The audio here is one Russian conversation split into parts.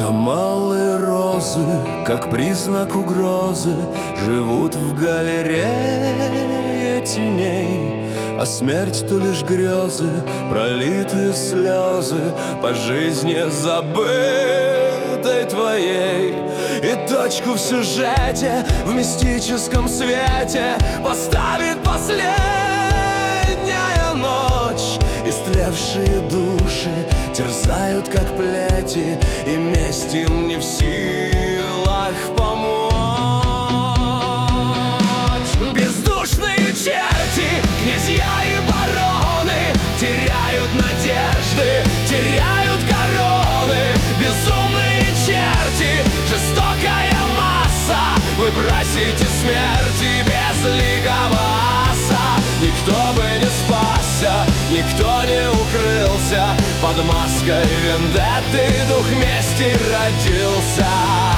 Там малые розы, как признак угрозы, живут в галерее теней. А смерть то лишь грезы, пролитые слезы по жизни забытой твоей. И точку в сюжете, в мистическом свете поставит последняя ночь. Истлевшие души терзают, как плети, и месть им не в силах помочь. Бездушные черти, князья и бароны теряют надежды, теряют короны. Безумные черти, жестокая масса, вы просите смерти безликого аса. Никто бы не спасся, никто не укрылся, под маской вендетты дух мести родился.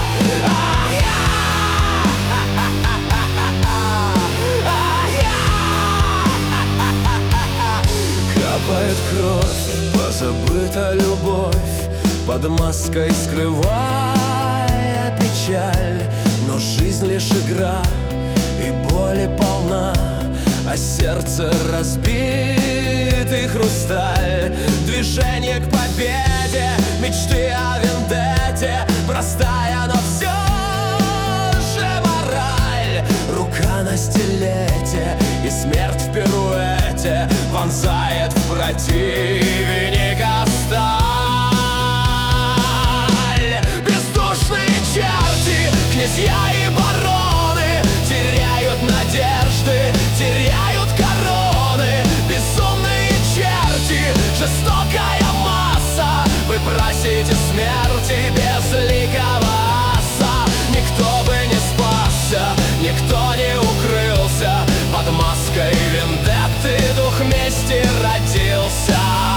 Капает кровь, позабыта любовь, под маской скрывая печаль. Но жизнь лишь игра, и боли полна, а сердце разбитый хрусталь. Движение к победе, мечты о вендетте, простая, но все же мораль. Рука на стилете, и смерть в пируэте вонзает в противника сталь. Бездушные черти, князья и бароны теряют надежды, теряют короны. Безумные черти, жестокая масса, вы просите смерти безликого аса. Никто бы не спасся, никто не укрылся, под маской вендетты дух мести родился.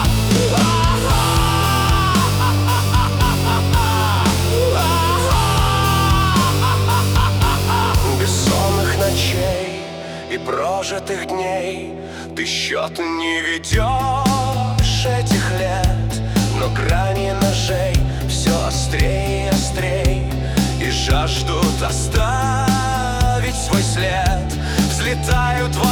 Бессонных ночей и прожитых дней ты счет не ведешь этих лет, но грани ножей все острей и острей, и жаждут оставить свой след. Взлетают в